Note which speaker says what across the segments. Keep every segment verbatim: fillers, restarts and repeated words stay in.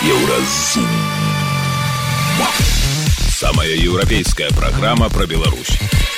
Speaker 1: Еўразум. Самая еўрапейская праграма пра Беларусь.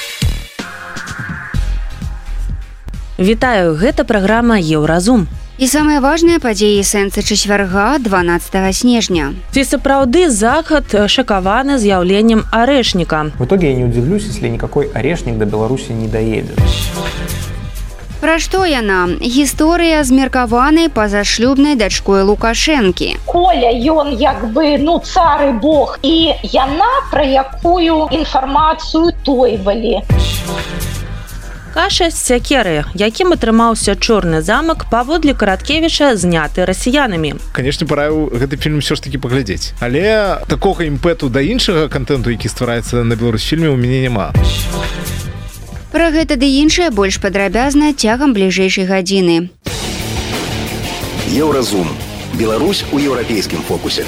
Speaker 2: Вітаю, гэта праграма Еўразум.
Speaker 3: І самыя важныя падзеі сэнсы чацвярга дванаццатага снежня.
Speaker 2: Ці сапраўды захад шакаваны з'яўленнем арэшніка?
Speaker 4: В итоге я не удивлюсь, если никакой орешник до Беларуси не доедет.
Speaker 3: Пра што яна? Гісторыя з меркаванай пазашлюбнай дачкой Лукашэнкі.
Speaker 5: Коля, ён як бы, ну, цар і бог, і яна пра якую інфармацыю тойвалі.
Speaker 2: Каша з сякеры, якім атрымаўся чорны замак, паводле Караткевіча зняты расіянамі.
Speaker 6: Канешне, параіў гэты фільм ўсё ж такі паглядзець. Але такога імпэту да іншага кантэнту, які ствараецца на Беларусфільме, у мяне няма.
Speaker 3: Пра гэта ды іншае больш падрабязна цягам бліжэйшай гадзіны.
Speaker 1: Еўразум. Беларусь у еўрапейскім фокусе.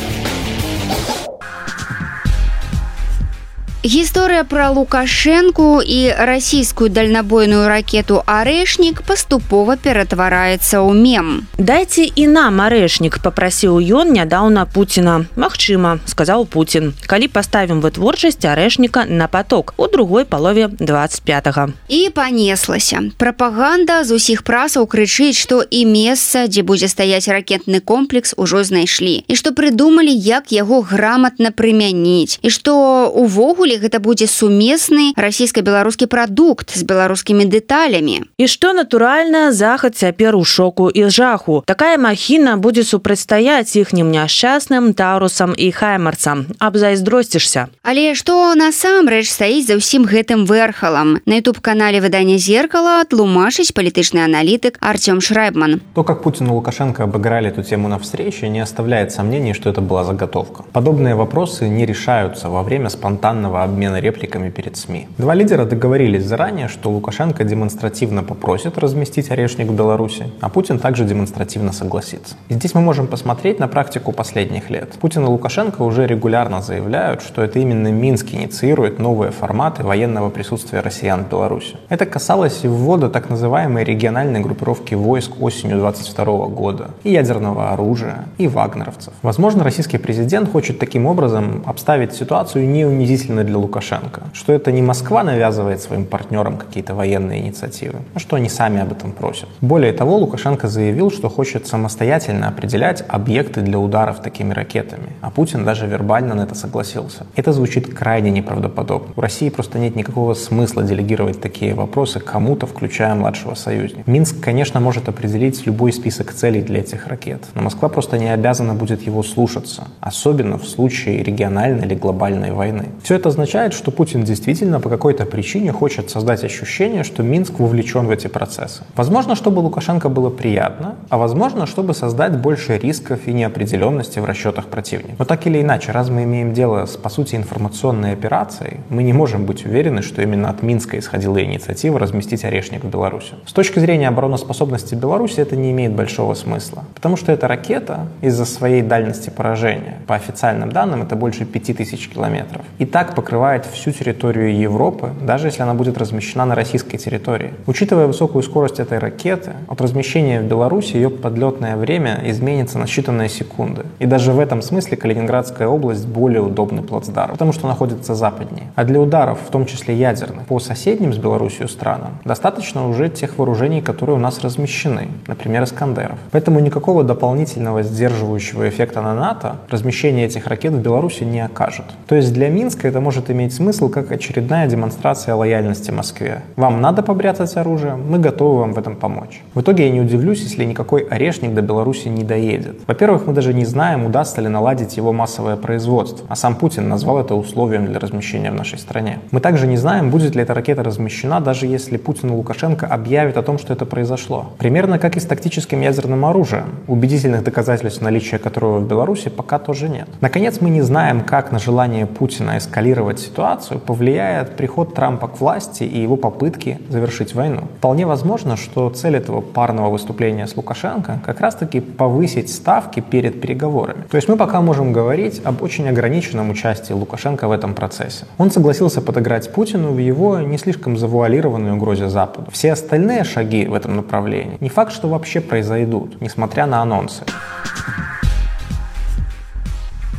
Speaker 3: Гісторыя пра Лукашэнку і расійскую дальнабойную ракету «Арэшнік» паступова ператвараецца ў мем.
Speaker 2: Дайце і нам арэшнік, папрасіў ён нядаўна Пуціна. Магчыма, сказаў Пуцін, калі паставім вытворчасць арэшніка на паток у другой палове дваццаць пятага.
Speaker 3: І панеслася. Прапаганда з усіх прасаў крычыць, што і месца, дзе будзе стаяць ракетны комплекс, ужо знайшлі. І што прыдумалі, як яго граматна прымяніць. І што увогуле гэта будзе сумесны расійска-беларускі прадукт з беларускімі дэталямі.
Speaker 2: І што, натуральна, захад цяпер у шоку і жаху. Такая махіна будзе супрацьстаяць іхнім няшчасным Таурусам і Хаймарцам. Абзайздросцішся.
Speaker 3: Але што насамрэч стаіць за ўсім гэтым вэрхалам? На ютуб-канале выдання «Зеркало» тлумачыць палітычны аналітык Артём Шрайбман.
Speaker 4: То, как Путин и Лукашенко обыграли эту тему на встрече, не оставляет сомнений, что это была заготовка. Подобные вопросы не решаются во время спонтанного обмена репликами перед СМИ. Два лидера договорились заранее, что Лукашенко демонстративно попросит разместить орешник в Беларуси, а Путин также демонстративно согласится. И здесь мы можем посмотреть на практику последних лет. Путин и Лукашенко уже регулярно заявляют, что это именно Минск инициирует новые форматы военного присутствия россиян в Беларуси. Это касалось и ввода так называемой региональной группировки войск осенью двадцать второго года, и ядерного оружия, и вагнеровцев. Возможно, российский президент хочет таким образом обставить ситуацию не унизительно для Лукашенко, что это не Москва навязывает своим партнерам какие-то военные инициативы, а что они сами об этом просят. Более того, Лукашенко заявил, что хочет самостоятельно определять объекты для ударов такими ракетами, а Путин даже вербально на это согласился. Это звучит крайне неправдоподобно. У России просто нет никакого смысла делегировать такие вопросы кому-то, включая младшего союзника. Минск, конечно, может определить любой список целей для этих ракет, но Москва просто не обязана будет его слушаться, особенно в случае региональной или глобальной войны. Все это означает, что Путин действительно по какой-то причине хочет создать ощущение, что Минск вовлечен в эти процессы. Возможно, чтобы Лукашенко было приятно, а возможно, чтобы создать больше рисков и неопределенности в расчетах противника. Но так или иначе, раз мы имеем дело с, по сути, информационной операцией, мы не можем быть уверены, что именно от Минска исходила инициатива разместить орешник в Беларуси. С точки зрения обороноспособности Беларуси это не имеет большого смысла, потому что эта ракета из-за своей дальности поражения, по официальным данным, это больше пяти тысяч километров, и так покрывает всю территорию Европы, даже если она будет размещена на российской территории. Учитывая высокую скорость этой ракеты, от размещения в Беларуси ее подлетное время изменится на считанные секунды. И даже в этом смысле Калининградская область более удобный плацдарм, потому что находится западнее. А для ударов, в том числе ядерных, по соседним с Беларусью странам, достаточно уже тех вооружений, которые у нас размещены, например, «Искандеров». Поэтому никакого дополнительного сдерживающего эффекта на НАТО размещение этих ракет в Беларуси не окажет. То есть для Минска это может иметь смысл как очередная демонстрация лояльности Москве. Вам надо побряцать оружием, мы готовы вам в этом помочь. В итоге я не удивлюсь, если никакой орешник до Беларуси не доедет. Во-первых, мы даже не знаем, удастся ли наладить его массовое производство, а сам Путин назвал это условием для размещения в нашей стране. Мы также не знаем, будет ли эта ракета размещена, даже если Путин и Лукашенко объявят о том, что это произошло. Примерно как и с тактическим ядерным оружием, убедительных доказательств наличия которого в Беларуси пока тоже нет. Наконец, мы не знаем, как на желание Путина эскалировать ситуацию повлияет приход Трампа к власти и его попытки завершить войну. Вполне возможно, что цель этого парного выступления с Лукашенко как раз-таки повысить ставки перед переговорами. То есть мы пока можем говорить об очень ограниченном участии Лукашенко в этом процессе. Он согласился подыграть Путину в его не слишком завуалированной угрозе Западу. Все остальные шаги в этом направлении не факт, что вообще произойдут, несмотря на анонсы.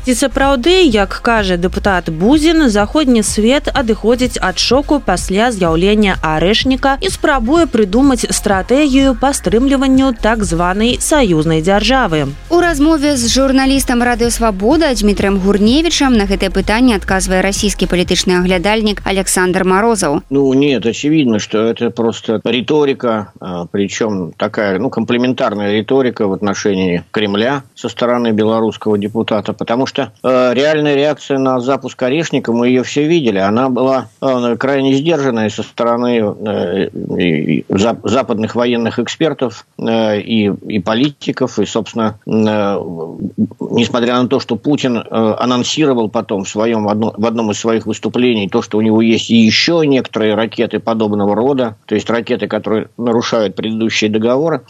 Speaker 2: Ці сапраўды, як кажа дэпутат Бузін, заходні свет адыходзіць ад шоку пасля з'яўлення арэшніка і спрабуе прыдумаць стратэгію па стрымліванню так званай саюзнай дзяржавы.
Speaker 3: У размове з журналістам Радыё Свабода Дмітрыем Гурневічам на гэтае пытанне адказвае расійскі палітычны аглядальнік Александр Морозов.
Speaker 7: Ну, нет, очевидно, что это просто риторика, причем такая, ну, комплементарная риторика в отношении Кремля со стороны белорусского депутата, потому что э, реальная реакция на запуск орешника, мы ее все видели, она была э, крайне сдержанная со стороны э, и, за, западных военных экспертов э, и, и политиков, и, собственно, э, несмотря на то, что Путин э, анонсировал потом в, своем, в, одно, в одном из своих выступлений то, что у него есть еще некоторые ракеты подобного рода, то есть ракеты, которые нарушают предыдущие договоры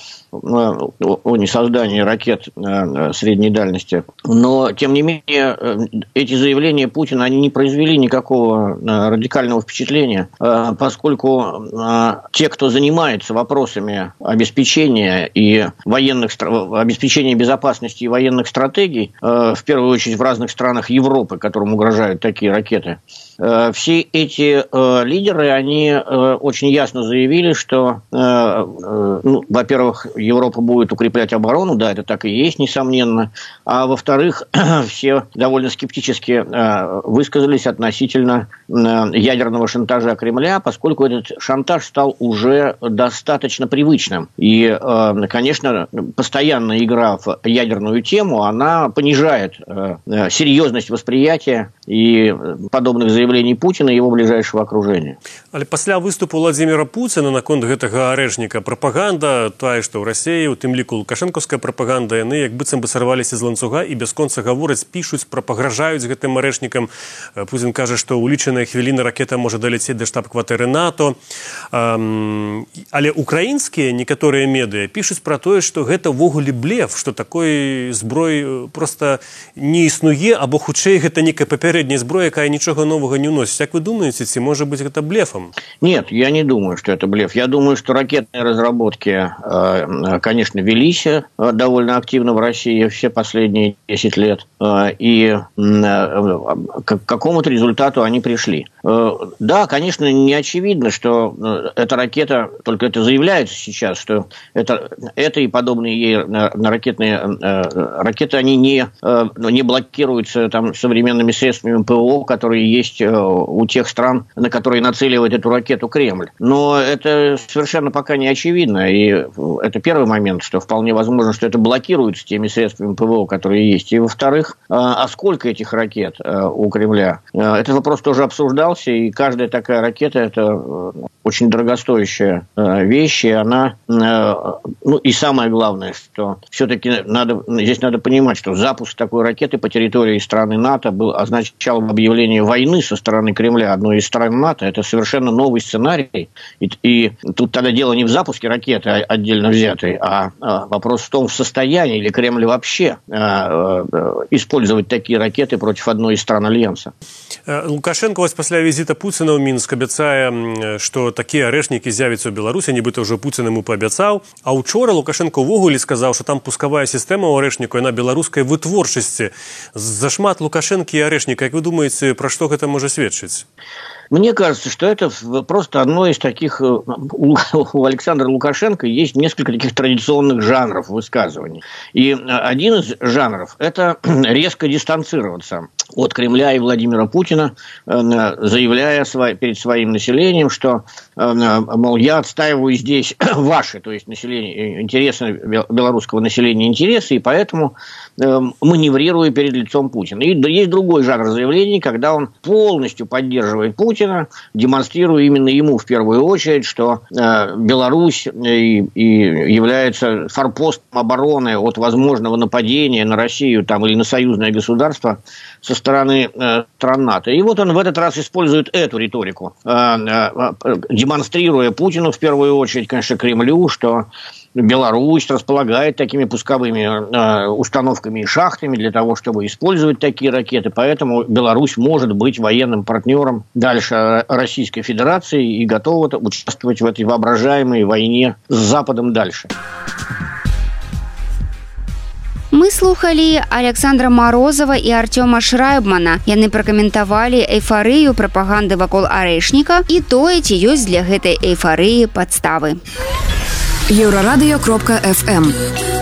Speaker 7: о несоздании ракет средней дальности. Но, тем не менее, эти заявления Путина, они не произвели никакого радикального впечатления, поскольку те, кто занимается вопросами обеспечения и военных, обеспечения безопасности и военных стратегий, в первую очередь в разных странах Европы, которым угрожают такие ракеты, все эти лидеры, они очень ясно заявили, что, ну, во-первых, Европа будет укреплять оборону, да, это так и есть, несомненно, а во-вторых, все довольно скептически высказались относительно ядерного шантажа Кремля, поскольку этот шантаж стал уже достаточно привычным. И, конечно, постоянная игра в ядерную тему, она понижает серьезность восприятия и подобных заявлений Путина и его ближайшего окружения.
Speaker 8: Але пасля выступу Владимира Путина наконт гэтага арэшніка прапаганда, тая, што ў Расіі, у тым ліку лукашэнкаўская прапаганда, яны як быццам бы сарваліся з ланцуга і бясконца гавораць, пішуць, прапагражаюць гэтым арэшнікам. Путин кажа, што ў лічаныя хвіліны ракета можа даляцець да штаб-кватэры НАТО. Але украінскія некаторыя медыа пішуць пра тое, што гэта ўвогуле блеф, што такой зброі проста не існуе, або хутчэй гэта некая папярэдняя зброя, якая нічога новага не ўносіць. Як вы думаете, ці можа быть это блефом?
Speaker 7: Нет, я не думаю, что это блеф. Я думаю, что ракетные разработки, конечно, велись довольно активно в России все последние десять лет. И к какому-то результату они пришли. Да, конечно, не очевидно, что эта ракета, только это заявляется сейчас, что это, это и подобные ей ракетные ракеты, они не, не блокируются там современными средствами ПВО, которые есть у тех стран, на которые нацеливает эту ракету Кремль. Но это совершенно пока не очевидно. И это первый момент, что вполне возможно, что это блокируется теми средствами ПВО, которые есть. И во-вторых, а сколько этих ракет у Кремля? Этот вопрос тоже обсуждался, и каждая такая ракета – это очень дорогостоящая вещь, и она, ну и самое главное, что все-таки надо, здесь надо понимать, что запуск такой ракеты по территории страны НАТО был, означал объявление войны со стороны Кремля одной из стран НАТО. Это совершенно новый сценарий, и, и тут тогда дело не в запуске ракеты отдельно взятой, а, а вопрос в том, в состоянии ли Кремль вообще а, а, использовать такие ракеты против одной из стран Альянса.
Speaker 8: Лукашенко вось пасля візіта Пуціна ў Мінск абяцае, што такія арэшнікі з'явяцца ў Беларусі, нібыта ўжо Пуцін яму паабяцаў. А учора Лукашенко ўвогуле сказаў, што там пускавая сістэма ў арэшніку, яна беларускай вытворчасці. Зашмат Лукашэнкі і арэшніка, як вы думаеце, пра што гэта можа сведчыць?
Speaker 7: Мне кажется, что это просто одно из таких... У Александра Лукашенко есть несколько таких традиционных жанров высказываний. И один из жанров – это резко дистанцироваться от Кремля и Владимира Путина, заявляя перед своим населением, что, мол, я отстаиваю здесь ваши, то есть население, интересы белорусского населения интересы, и поэтому маневрирую перед лицом Путина. И есть другой жанр заявлений, когда он полностью поддерживает Путина, демонстрируя именно ему в первую очередь, что э, Беларусь и, и является форпостом обороны от возможного нападения на Россию там, или на союзное государство со стороны э, стран НАТО. И вот он в этот раз использует эту риторику, э, э, демонстрируя Путину в первую очередь, конечно, Кремлю, что Беларусь располагает такими пусковыми э, установками и шахтами для того, чтобы использовать такие ракеты. Поэтому Беларусь может быть военным партнером дальше Российской Федерации и готова участвовать в этой воображаемой войне с Западом дальше.
Speaker 3: Мы слухали Александра Морозова и Артема Шрайбмана. Яны пракаментавалі эйфарыю прапаганды вакол арэшніка і тое, ці ёсць для гэтай эйфарыі падставы.
Speaker 9: Еўрарадыё кропка эф эм.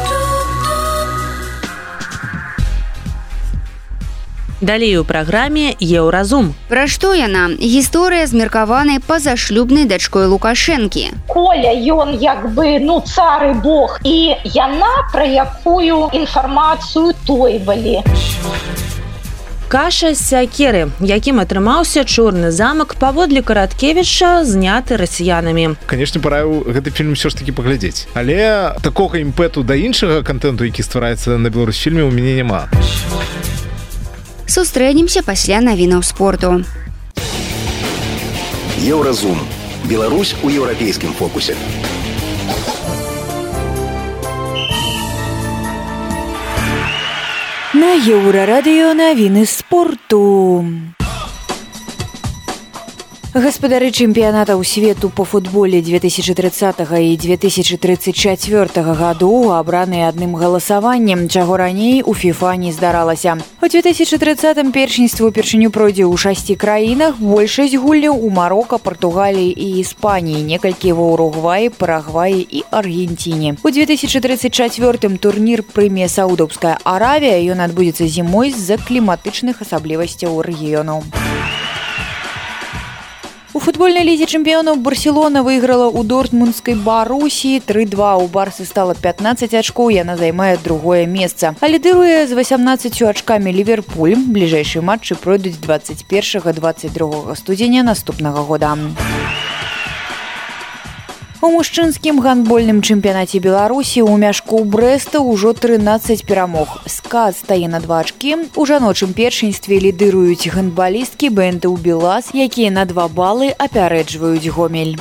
Speaker 2: Далей у праграме «Еўразум».
Speaker 3: Пра што яна? Гісторыя з меркаванай пазашлюбнай дачкой Лукашэнкі.
Speaker 5: Коля, ён як бы, ну, цар і бог. І яна, пра якую інфармацыю тойвалі.
Speaker 2: Каша з сякеры, якім атрымаўся чорны замак паводле Караткевіча, зняты расіянамі.
Speaker 6: Канешне, параю гэты фільм ўсё ж такі паглядзець. Але такога імпэту да іншага кантэнту, які ствараецца на Беларусьфільме, у мяне няма.
Speaker 3: Сустрэнемся пасля навінаў спорту.
Speaker 1: Еўразум. Беларусь у еўрапейскім фокусе.
Speaker 10: На Еўрарадыё навіны спорту. Гаспадары чэмпіянатаў свету по футболе две тысячи тридцатого і две тысячи тридцать четвёртого гадоў абраныя адным галасаваннем, чаго раней у FIFA не здаралася. У две тысячи тридцатым першынству упершыню пройдзе ў шасці краінах, большасць гульняў у Марока, Партугаліі і Іспаніі, некалькі ва Уругваі, Парагваі і Аргенціне. У две тысячи тридцать четвёртым турнір прыме Саудаўская Аравія, ён адбудзецца зімой з-за кліматычных асаблівасцяў рэгіёну. У футбольнай лізе чэмпіёнаў Барселона выйграла ў дортмундскай Барусі тры два. У Барсы стала пятнадцать ачкоў, яна займае другое месца. А лідыруе з васямнаццаццю ачкамі Ліверпуль. Бліжэйшыя матчы пройдуць двадцать першага - двадцать другога студзеня наступнага года. У мужчынскім гандбольным чэмпіянаце Беларусі ў мяшку Брэста ўжо трынаццаць перамог. Скат стае на два ачкі. У жаночым першынстве лідыруюць гандбалісткі бэ эн тэ у Белас, якія на два балы апярэджваюць Гомель.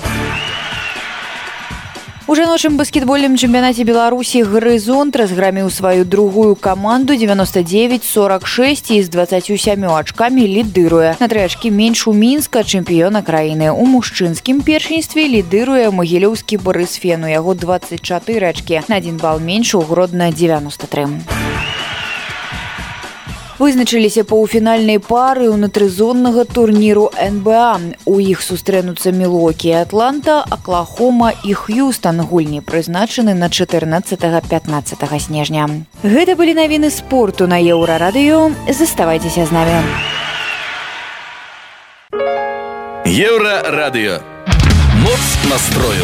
Speaker 10: У жаночым баскетбольным чэмпіянаце Беларусі Гарызонт разграміў сваю другую каманду дзевяносто девять сорок шесть і з дваццаццю сямю ачкамі лідыруе. На тры ачкі менш у Мінска, чэмпіёна краіны. У мужчынскім першынстве лідыруе магілёўскі Барысфен, у яго двадцать чатыры ачкі. На адзін бал менш у Гродна девяносто три. Вызначыліся паўфінальнай пары ўнутрызоннага турніру эн бэ а. У іх сустрэнуцца Мілуокі і Атланта, Аклахома і Х'юстан. Гульні прызначаны на чатырнаццатага - пятнаццатага снежня. Гэта былі навіны спорту на Еўрарадыё. Заставайцеся з намі.
Speaker 1: Еўрарадыё. Моц настрою.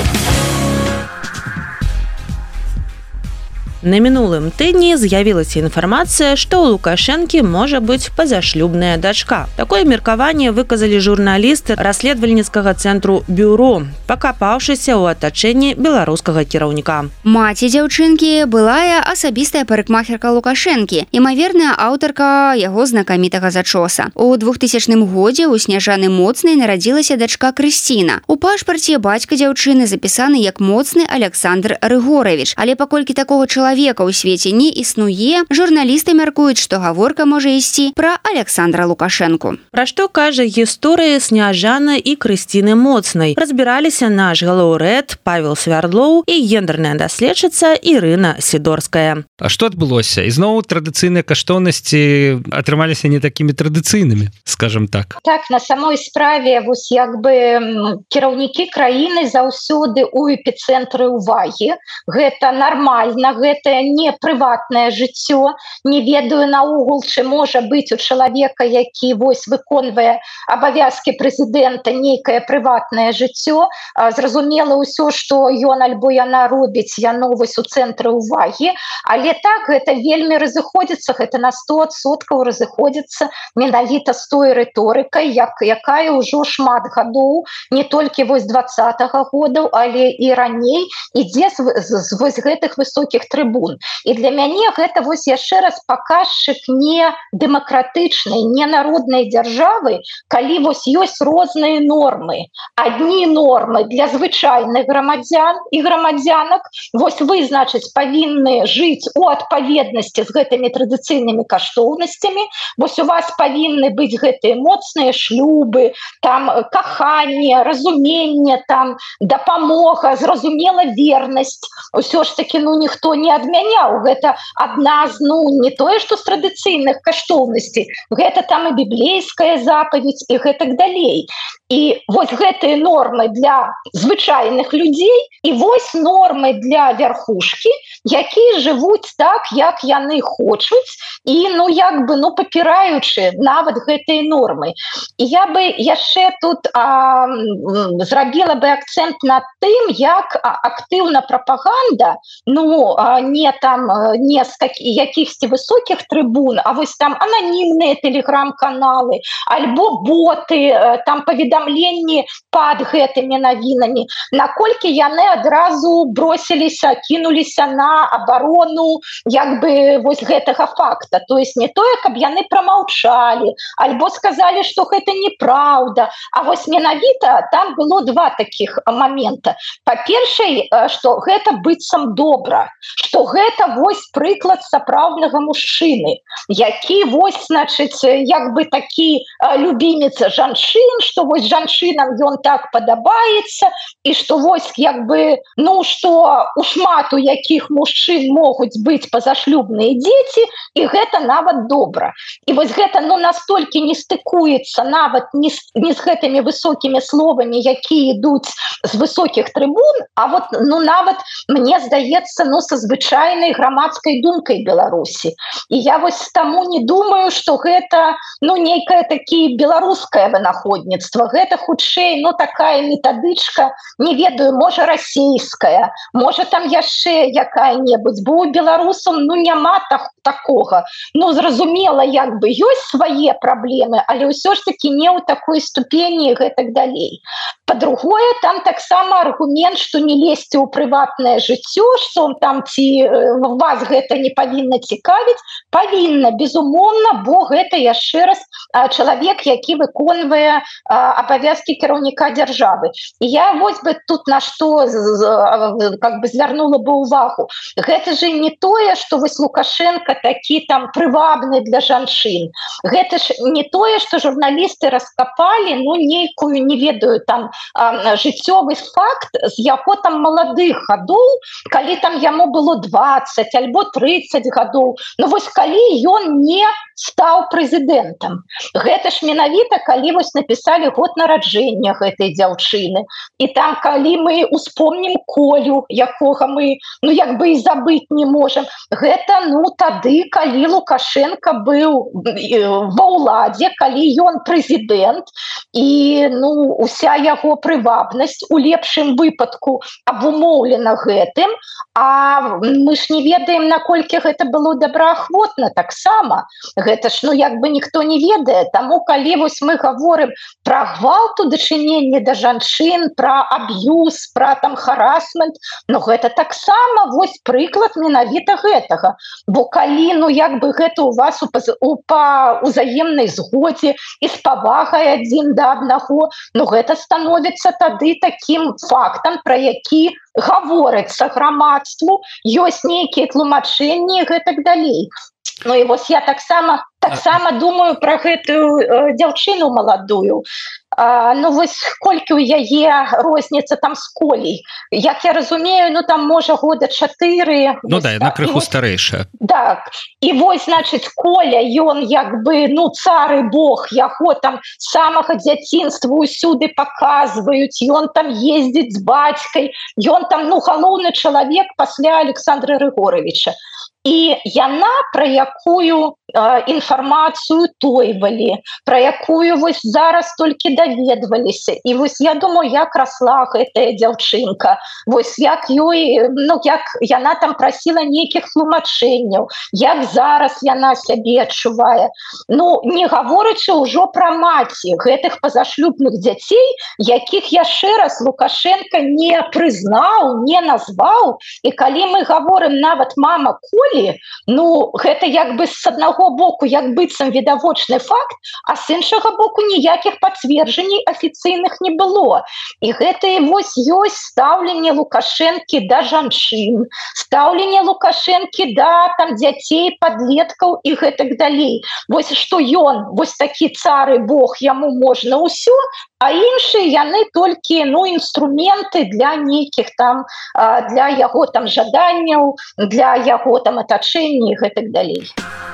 Speaker 2: На мінулым тыдні з'явілася інфармацыя, што ў Лукашэнкі можа быць пазашлюбная дачка. Такое меркаванне выказалі журналісты расследавальніцкага цэнтру «Бюро», пакапаўшыся ў атачэнні беларускага кіраўніка.
Speaker 3: Маці дзяўчынкі былая асабістая парыкмахерка Лукашэнкі, імаверная аўтарка яго знакамітага зачоса. У двухтысячным годзе ў Сняжаны Моцнай нарадзілася дачка Крысціна. У пашпарце бацька дзяўчыны запісаны як Моцны Александр Рыгоравіч, але паколькі такога чалавека Чалавека ў свеце не існуе, журналісты мяркуюць, што гаворка можа ісці пра Александра Лукашэнку.
Speaker 2: Пра што кажа гісторыя Сняжаны і Крысціны Моцнай. Разбіраліся наш галоўрэд Павел Свярдлоў і гендерная даследчыца Ірына Сідорская.
Speaker 11: А што адбылося? Ізноў традыцыйныя каштоўнасці атрымаліся не такімі традыцыйнымі, скажам так.
Speaker 5: Так, на самой справе, вось як бы кіраўнікі краіны заўсёды ў эпіцэнтры ўвагі. Гэта нармальна, гэта это не прыватнае жыццё. Не ведаю наогул, ці можа быць у чалавека, які вось выконвае абавязкі прэзідэнта, нейкае прыватнае жыццё. Зразумела ўсё, што ён альбо яна робіць, яно вось у цэнтры ўвагі. Але так, гэта вельмі разыходзіцца, гэта на сто адсоткаў разыходзіцца менавіта з той рыторыкай, як, якая ўжо шмат гадоў, не толькі вось двадцатага года, але і раней ідзе з, з, з вось гэтых высокіх трыбун. І для мяне гэта вось яшчэ раз паказчык не дэмакратычнай, не народнай дзяржавы, калі вось ёсць розныя нормы. Адні нормы для звычайных грамадзян і грамадзянак, вось вы, значыць, павінны жыць у адпаведнасці з гэтымі традыцыйнымі каштоўнасцямі, вось у вас павінны быць гэтыя моцныя шлюбы, там каханне, разуменне, там дапамога, зразумела вернасць. Усё ж такі, ну, ніхто не адмяняў. Гэта адна з, ну, не тое, што з традыцыйных каштоўнасцей, гэта там і біблейская запаведь, і гэтак далей. І вось гэтыя нормы для звычайных людзей, і вось нормы для вярхушкі, якія жывуць так, як яны хочуць, і, ну, як бы, ну, папіраючы нават гэтыя нормы. І я бы яшчэ тут а, зрабіла бы акцэнт на тым, як актыўна прапаганда, ну, а, не там, не з якіхсьці высокіх трыбун, а вось там ананімныя тэлеграм-каналы, альбо боты, там паведамленні пад гэтымі навінамі, наколькі яны адразу бросіліся, кінуліся на абарону, як бы, вось гэтага факта. То есть не тое, каб яны прамаўчалі, альбо сказалі, што гэта неправда, а вось менавіта там было два такіх момента. Па-першае, што гэта быццам добра, што гэта вось прыклад сапраўднага мужчыны, які вось, значыць, як бы такі любімец жанчын, што вось жанчынам ён так падабаецца, і што вось, як бы, ну, што у шмату якіх мужчын могуць быць пазашлюбныя дзеці, і гэта нават добра. І вось гэта, ну, настолькі не стыкуецца нават не з, не з гэтымі высокімі словамі, якія ідуць з высокіх трыбун, а вот, ну, нават, мне здаецца, ну, са звычайнай грамадскай думкай Беларусі. І я вось таму не думаю, што гэта, ну, нейкае такі беларускае вынаходніцтва. Гэта хутчэй, ну, такая метадычка, не ведаю, можа, расейская, можа, там яшчэ якая-небудзь, бо у беларусаў, ну, няма так, такога. Ну, зразумела, як бы, ёсць свае праблемы, але ўсё ж такі не ў такой ступені і гэтак далей. Па-другое, там таксама аргумент, што не лезьце ў прыватнае жыццё, што там ці вас гэта не павінна цікавіць, павінна, безумоўна, бо гэта яшчэ раз чалавек, які выконвае абавязкі кіраўніка дзяржавы. І я вось бы тут на што как бы звярнула бы ўвагу. Гэта же не тое, што вось Лукашенко такі там прывабны для жанчын. Гэта ж не тое, што журналісты раскапалі, ну, нейкую, не ведаю, там жыццёвы факт з яго там маладых гадоў, калі там яму было дваццаць альбо трыццаць гадоў. Ну вось калі ён не стаў прэзідэнтам. Гэта ж менавіта, калі вось напісалі год нараджэння гэтай дзяўчыны. І там, калі мы успомнім Колю, якога мы, ну, як бы і забыць не можам, гэта, ну, тады, калі Лукашенко быў ва ўладзе, калі ён прэзідэнт, і, ну, уся яго прывабнасць у лепшым выпадку абумоўлена гэтым, а мы ж не ведаем, наколькі гэта было добраахвотна таксама. Гэта ж, ну, як бы ніхто не ведае. Таму, калі вось мы гаворым пра гвалт у дачыненні да жанчын, пра аб'юз, пра там харасмент, ну, гэта таксама вось прыклад менавіта гэтага. Бо калі, ну, як бы гэта у вас у, у, па узаемнай згодзе і з павагай адзін да аднаго, ну, гэта становіцца тады такім фактам, пра які гаворыцца грамадству, ёсць нейкія тлумачэнні і гэтак далей. Ну і вось я таксама таксама думаю пра гэтую э, дзяўчыну маладую. А, ну вось колькі ў яе розніца там з Колей. Як я разумею, ну там можа года чатыры.
Speaker 11: Ну да, яна крыху старэйшая.
Speaker 5: Так. І вось, значыць, Коля, ён як бы, ну, цар і бог, яго там з самага дзяцінства ўсюды паказваюць, ён там ездзіць з бацькай, ён там, ну, галоўны чалавек пасля Александра Григоровича. І яна, пра якую э, інфармацыю тойвалі, пра якую вось зараз толькі даведваліся. І вось я думаю, як расла гэтая дзяўчынка, вось як ёй, ну, як яна там прасіла нейкіх тлумачэнняў, як зараз яна сябе адчувае. Ну, не гаворачы ўжо пра маці гэтых пазашлюбных дзяцей, якіх яшчэ раз Лукашенко не прызнаў, не назваў. І калі мы гаворым нават мама Коль, волі, ну гэта як бы с аднаго боку як быццам відавочны факт, а с іншага боку ніякіх пацверджанняў афіцыйных не было. І гэта вось ёсць стаўленне Лукашэнкі да жанчын, стаўленне Лукашэнкі да там дзяцей, падлеткаў і гэтак далей. Вось што ён, вось такі цар і бог, яму можна ўсё, а іншыя яны толькі ну інструменты для нейкіх там для яго там жаданняў, для яго там атачэння і гэтак далей.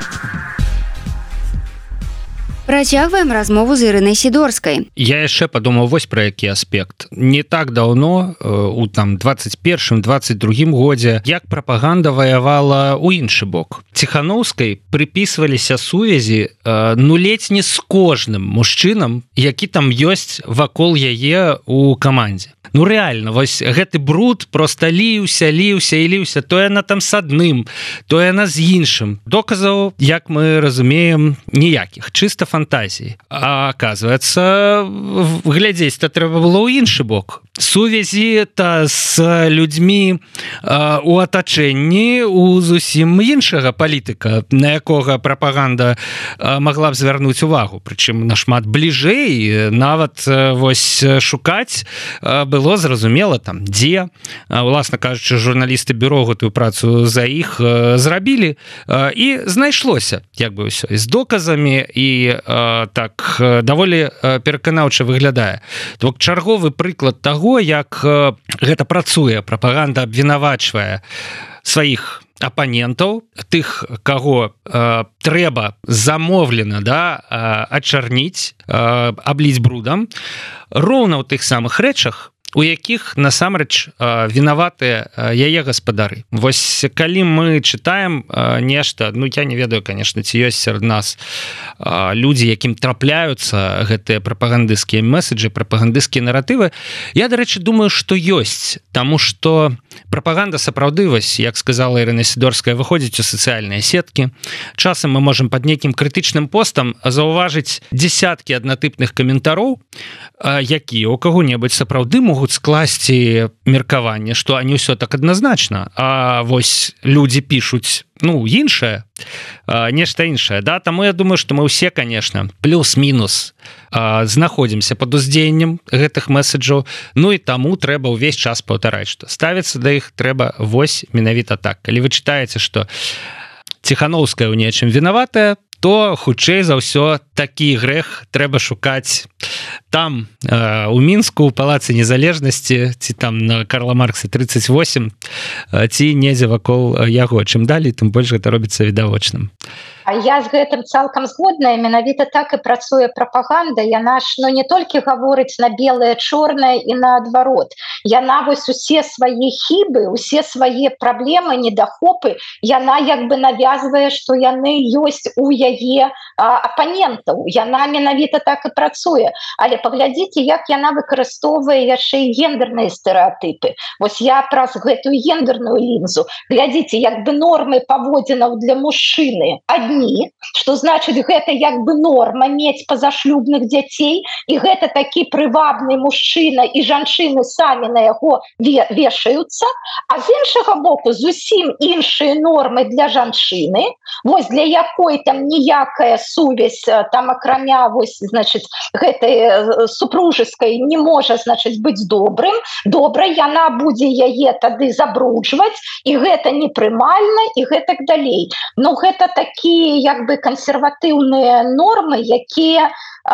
Speaker 3: Працягваем размову з Ірынай Сідорскай.
Speaker 11: Я яшчэ падумаў вось пра які аспект. Не так даўно, у там двадцать першым двадцать другім годзе, як прапаганда ваявала ў іншы бок. Ціханаўскай прыпісваліся сувязі ну ледзь не з кожным мужчынам, які там ёсць вакол яе ў камандзе. Ну реально, вось гэты бруд просто ліўся, ліўся і ліўся, то яна там с адным, то яна з іншым. Доказаў, як мы разумеем, ніякіх, чыста фантазій. А оказывается, глядзець-то трэба было ў іншы бок. Сувязі-то з людзьмі а, у атачэнні у зусім іншага палітыка, на якога прапаганда а, магла б звярнуць увагу, прычым нашмат бліжэй, нават а, вось шукаць а, было зразумела там дзе. А, уласна кажучы, журналісты бюро гэтую працу за іх а, зрабілі а, і знайшлося як бы ўсё з доказамі і а, так даволі пераканаўча выглядае. То бок чарговы прыклад таго, як гэта працуе, прапаганда абвінавачвае сваіх апанентаў, тых, каго э, трэба замовлена да, э, ачарніць, э, абліць брудам, роўна ў тых самых рэчах, у якіх насамрэч вінаватыя яе гаспадары. Вось калі мы чытаем нешта, ну я не ведаю, конечно, ці ёсць сярод нас людзі, якім трапляюцца гэтыя прапагандысцкія меседжы, прапагандысцкія наратывы, я, дарэчы, думаю, што ёсць, таму што прапаганда сапраўды, вось, як сказала Ірына Сідорская, выходзіць у сацыяльныя сеткі. Часам мы можам пад нейкім крытычным постам заўважыць дзесяткі аднатыпных каментароў, якія ў каго-небудзь сапраўды могуць могуць скласці меркаванне, што не ўсё так адназначна, а вось людзі пішуць ну іншае, нешта іншае, да, таму я думаю, што мы ўсе, конечно, плюс-мінус знаходзімся пад уздзеяннем гэтых меседжаў, ну і таму трэба ўвесь час паўтараць, што ставіцца да іх трэба вось менавіта так. Калі вы чытаеце, што Ціханаўская ў нечым вінаватая, то хутчэй за ўсё такі грэх трэба шукаць там э, у Мінску, у палацы незалежнасці, ці там на Карла Маркса тридцать восемь, э, ці недзе вакол яго. Чым далей, тым больш гэта робіцца відавочным.
Speaker 5: А я з гэтым цалкам згодная, менавіта так і працуе прапаганда. Яна ж ну, не толькі гаворыць на белае, чорнае і наадварот. Яна вось усе свае хібы, усе свае праблемы, недахопы, яна як бы навязвае, што яны ёсць у яе а, апанентаў. Яна менавіта так і працуе. Але паглядзіце, як яна выкарыстоўвае яшчэ і гендерныя стэрэатыпы. Вось я праз гэтую гендерную лінзу. Глядзіце, як бы нормы паводзінаў для мужчыны адні, што значыць гэта як бы норма мець пазашлюбных дзяцей, і гэта такі прывабны мужчына, і жанчыны самі на яго вешаюцца, а з іншага боку зусім іншыя нормы для жанчыны, вось для якой там ніякая сувязь там акрамя вось значыць гэтай супружескай не можа значыць быць добрым, добра яна будзе яе тады забруджваць, і гэта непрымальна і гэтак далей. Ну гэта такі як бы кансерватыўныя нормы, якія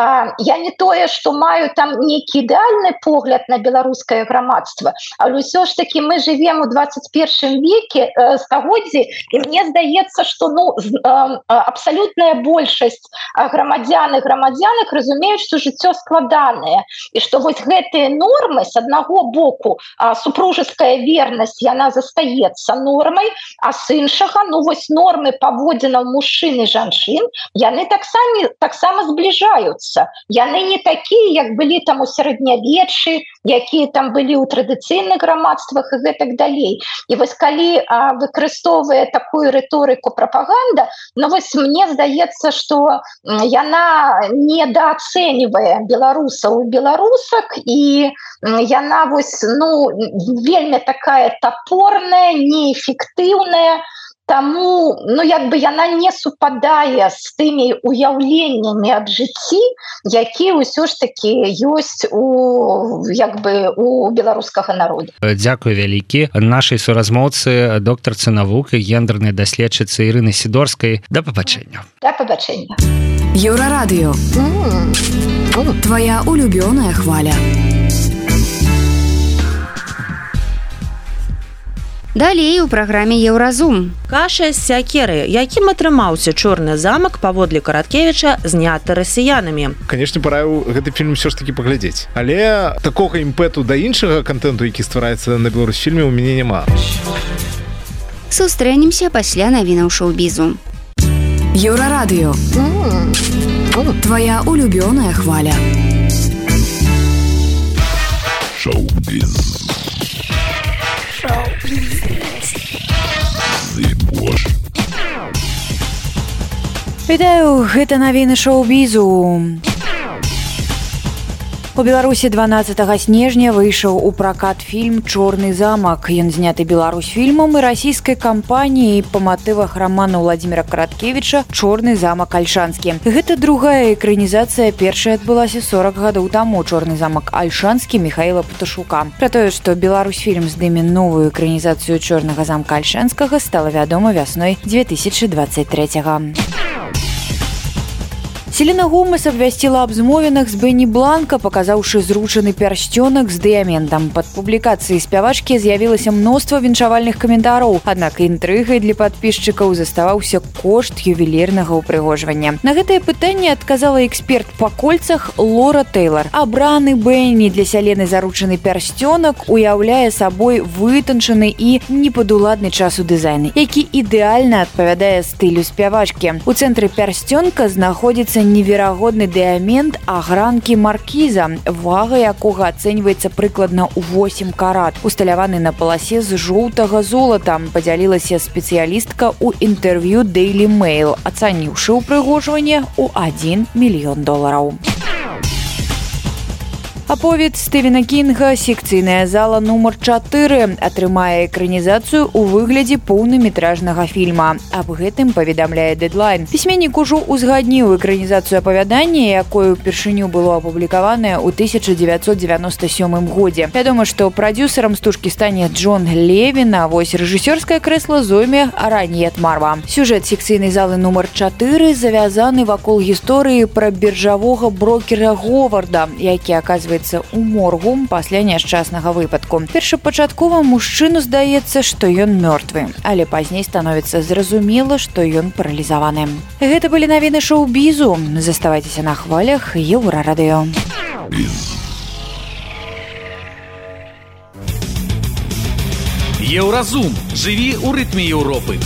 Speaker 5: я не тое, што маю там нейкі ідэальны погляд на беларускае грамадства, але ўсё ж таки мы живем у двадцать першым веке, стагоддзі, і мне здаецца, што ну абсалютная большасць грамадзян і грамадзянак разумеюць, што жыццё складанае, і што вось гэтыя нормы з аднаго боку супружеская вернасць яна застаецца нормай, а з іншага ну вось нормы паводзінаў мужчын і жанчын яны таксама таксама збліжаюцца. Яны не такія, як былі там у сярэднявеччы, якія там былі ў традыцыйных грамадствах і гэтак далей. І вось калі а, выкарыстоўвае такую рыторыку прапаганда, ну вось мне здаецца, што яна недаацэньвае беларусаў і беларусак, і яна вось ну вельмі такая топорная, неэфектыўная, Таму ну як бы яна не супадае з тымі уяўленнямі аб жыцці, якія ўсё ж такі ёсць у як бы у беларускага народа.
Speaker 11: Дзякуй вялікі нашай суразмоўцы доктарцы навук і гендернай даследчыцы Ірыны Сідорскай. Да пабачэння.
Speaker 5: Да пабачэння.
Speaker 9: Еўрарадыё. Твоя улюбёная хваля.
Speaker 3: Далей у праграме Еўразум.
Speaker 2: Каша з сякеры, якім атрымаўся чорны замак паводле Караткевіча, зняты расіянамі.
Speaker 6: Канешне, параіў гэты фільм ўсё ж такі паглядзець. Але такога імпэту да іншага кантэнту, які ствараецца на Беларусфільме, у мяне няма.
Speaker 3: Сустрэнемся пасля навінаў шоу-бізу.
Speaker 9: Еўрарадыё. Твоя улюбёная хваля.
Speaker 12: Шоу-біз.
Speaker 10: Вітаю, гэта навіны шоу-бізу. У Беларусі дванаццатага снежня выйшаў у пракат фільм «Чорны замак». Ён зняты Беларусьфільмам і расійскай кампаніяй па матывах рамана Владзіміра Караткевіча «Чорны замак Альшанскі». Гэта другая экранізацыя, першая адбылася сорок гадоў таму. «Чорны замак Альшанскі» Міхаіла Пташука. Пра тое, што Беларусьфільм здыме новую экранізацыю «Чорнага замка Альшанскага», стала вядома вясной две тысячи двадцать третьего. Селена Гомес абвясціла аб змовінах з Бенні Бланка, паказаўшы зручаны пярсцёнак з дыяментам. Пад публікацыяй спявачкі з'явілася мноства віншавальных каментараў, аднак інтрыгай для падпісчыкаў заставаўся кошт ювелірнага ўпрыгожвання. На гэтае пытанне адказала эксперт па кольцах Лора Тэйлар. Абраны Бенні для Селены заручаны пярсцёнак уяўляе сабой вытанчаны і непадуладны час у дызайне, які ідэальна адпавядае стылю спявачкі. У цэнтры пярсцёнка знаходзіцца неверагодны дыямент агранкі маркіза, вага якога ацэньваецца прыкладна ў восемь карат. Усталяваны на паласе з жоўтага золата, падзялілася спецыялістка ў інтэрв'ю Daily Mail, ацаніўшы ўпрыгожванне ў адзін мільён долараў. Аповед Стывена Кінга «Секцыйная зала нумар чатыры» атрымае экранізацыю ў выглядзе поўнаметражнага фільма. Аб гэтым паведамляе Deadline. Пісьменнік ужо узгадніў экранізацыю апавядання, якое ўпершыню было апублікаванае ў тысяча дзевяцьсот дзевяноста сёмым годзе. Вядома, што прадзюсарам стужкі стане Джон Левін, а вось рэжысёрскае крэсла зойме Раньет Марва. Сюжэт «Секцыйнай залы нумар чатыры» завязаны вакол гісторыі пра біржавога брокера Говарда, які аказвае у моргу пасля няшчаснага выпадку. Першапачаткова мужчыну здаецца, што ён мёртвы, але пазней становіцца зразумела, што ён паралізаваны. Гэта былі навіны шоу-бізу. Заставайцеся на хвалях Еўрарадыё.
Speaker 1: Еўразум. Жыві ў рытме Еўропы.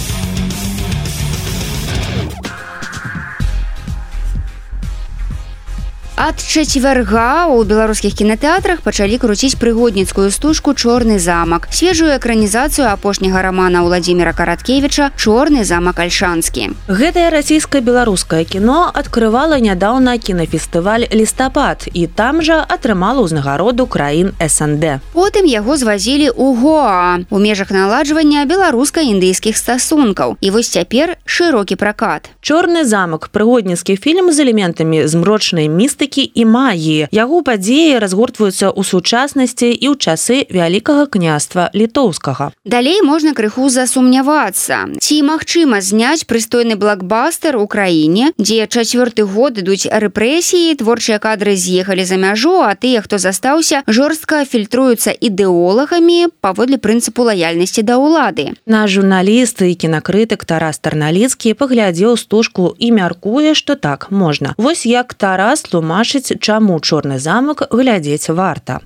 Speaker 3: Ад чацвярга ў беларускіх кінатэатрах пачалі круціць прыгодніцкую стужку «Чорны замак», свежую экранізацыю апошняга рамана Владзіміра Караткевіча «Чорны замак Альшанскі».
Speaker 2: Гэтае расійска-беларускае кіно адкрывала нядаўна кінафестываль «Лістапад» і там жа атрымала ўзнагароду краін эс эн дэ.
Speaker 3: Потым яго звазілі ў Гоа у межах наладжвання беларуска-індыйскіх стасункаў. І вось цяпер шырокі пракат.
Speaker 2: «Чорны замак» – прыгодніцкі фільм з элементамі змрочнай містыкі і магіі. Яго падзеі разгортваюцца ў сучаснасці і ў часы Вялікага княства літоўскага.
Speaker 3: Далей можна крыху засумнявацца. Ці магчыма зняць прыстойны блокбастер у краіне, дзе чацвёрты год ідуць рэпрэсіі, творчыя кадры з'ехалі за мяжу, а тыя, хто застаўся, жорстка фільтруюцца ідэолагамі паводле прынцыпу лаяльнасці да ўлады.
Speaker 2: Наш журналіст і кінакрытык Тарас Тарналіцкі паглядзеў стужку і мяркуе, што так можна. Вось як Тарас тлумачыць, чаму «Чорны замак» глядзець варта.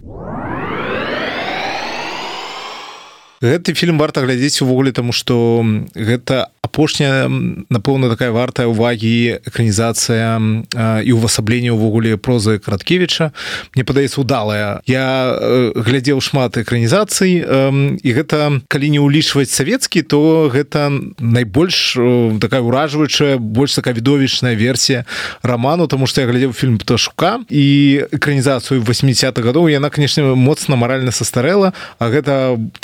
Speaker 6: Гэты фільм варта глядзець увогуле, таму што гэта апошняя, напэўна, такая вартая ўвагі экранізацыя і ўвасабленне ўвогуле прозы Караткевіча. Мне падаецца, удалая. Я глядзеў шмат экранізацый, і гэта, калі не ўлічваць савецкі, то гэта найбольш такая ўражваючая, больш такая відовішчная версія раману, таму што я глядзеў фільм «Пташука» і экранізацыю восьмідзесятых гадоў. Яна, канешне, моцна маральна састарэла, а гэта такая сучасная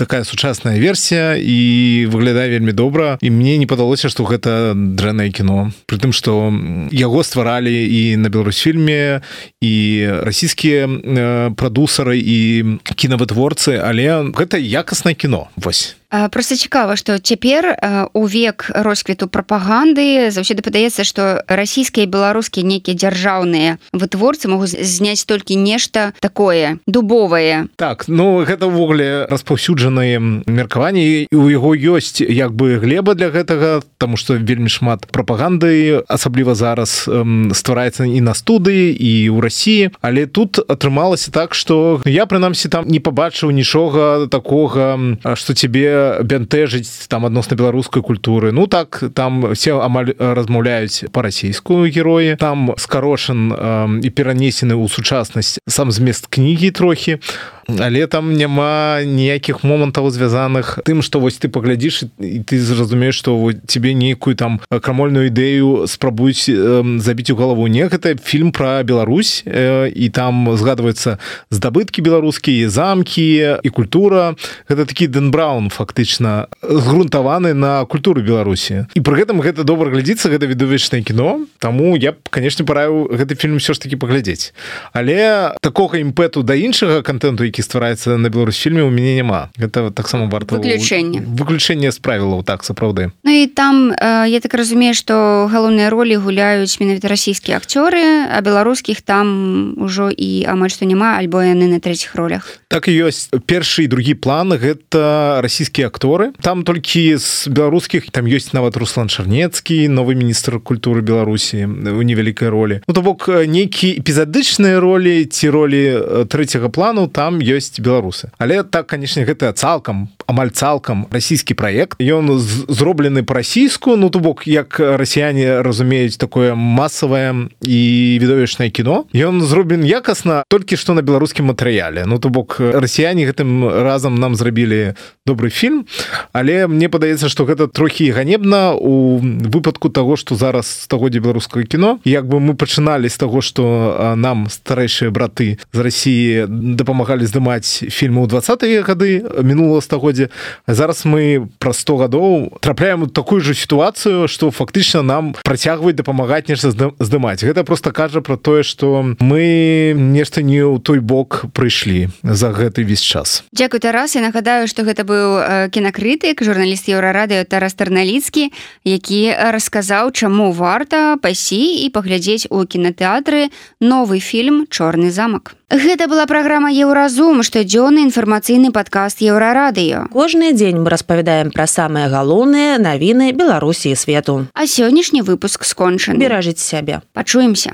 Speaker 6: сучасная версія і выглядае вельмі добра, і мне не падалося, што гэта дрэннае кіно, пры тым што яго стваралі і на Беларусьфільме, і расійскія прадусары і кінавытворцы, але гэта якаснае кіно. Вось.
Speaker 3: Просто цікава, што цяпер у век росквіту прапаганды заўсёды падаецца, што расійскія і беларускія нейкія дзяржаўныя вытворцы могуць зняць толькі нешта такое дубовае.
Speaker 6: Так, ну гэта ўвогуле распаўсюджанае меркаванне, і у яго ёсць як бы глеба для гэтага, таму што вельмі шмат прапаганды, асабліва зараз ствараецца і на студыі, і ў Расіі, але тут атрымалася так, што я прынамсі там не пабачыў нічога такога, што цябе бянтэжыць там адносна беларускай культуры. Ну так, там все амаль размаўляюць па-расейску героі, там скарошан э, і перанесены ў сучаснасць сам змест кнігі трохі, але там няма ніякіх момантаў звязаных тым, што вось ты паглядзіш і ты зразумееш, што тебе нейкую там крамольную ідэю спрабуюць э, забіць у галаву. Не, гэта фільм пра Беларусь, э, і там згадваюцца здабыткі беларускія, замкі і культура. Гэта такі Дэн Браун фактычна згрунтаваны на культуру Беларусі. І пры гэтым гэта добра глядзіцца, гэта відавечнае кіно, таму я б, канешне, параіў гэты фільм ўсё ж такі паглядзець. Але такога імпэту да іншага кантэнту, які ствараецца на Беларусьфільме, у мяне няма. Гэта таксама варта
Speaker 3: выключэнне.
Speaker 6: Выключэнне з правілаў, так, сапраўды.
Speaker 3: Ну і там, я так разумею, што галоўныя ролі гуляюць менавіта расійскія акцёры, а беларускіх там ужо і амаль што няма, альбо яны на трэціх ролях.
Speaker 6: Так і ёсць. Першы і другі план — гэта расійскія акторы. Там толькі з беларускіх, там ёсць нават Руслан Чарнецкі, новы міністр культуры Беларусі у невялікай ролі. Ну, то бок, нейкія эпізадычныя ролі ці ролі трэцяга плану, там ёсць беларусы. Але так, канешне, гэта цалкам, амаль цалкам расійскі праект. Ён зроблены па-расійску, ну, то бок, як расіяне разумеюць такое масавае і відовішчнае кіно. Ён зроблены якасна, толькі што на беларускім матэрыяле. Ну, то бок, расіяне гэтым разам нам зрабілі добры фільм, але мне падаецца, што гэта трохі ганебна у выпадку таго, што зараз стагоддзя беларускага кіно. Як бы мы пачыналі з таго, што нам старэйшыя браты з Расіі дапамагалі здымаць фільмы ў двадцатыя гады мінулага стагоддзя, а зараз мы праз сто гадоў трапляем у такую ж сітуацыю, што фактычна нам працягваюць дапамагаць нешта здымаць. Гэта проста кажа пра тое, што мы нешта не ў той бок прыйшлі за гэты весь час.
Speaker 3: Дзякуй, Тарас. Я нагадаю, што гэта быў кінакрытык, журналіст Еўрарадыё Тарас Тарналіцкі, які расказаў, чаму варта пайсці і паглядзець у кінатэатры новы фільм «Чорны замак». Гэта была праграма «Еўразум», штодзённы інфармацыйны падкаст Еўрарадыё.
Speaker 2: Кожны дзень мы распавядаем пра самыя галоўныя навіны Беларусі і свету.
Speaker 3: А сённяшні выпуск скончаны.
Speaker 2: Беражыце сябе.
Speaker 3: Пачуемся.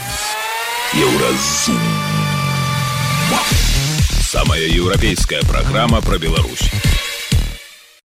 Speaker 12: Еўразум. Самая еўрапейская программа про Беларусь.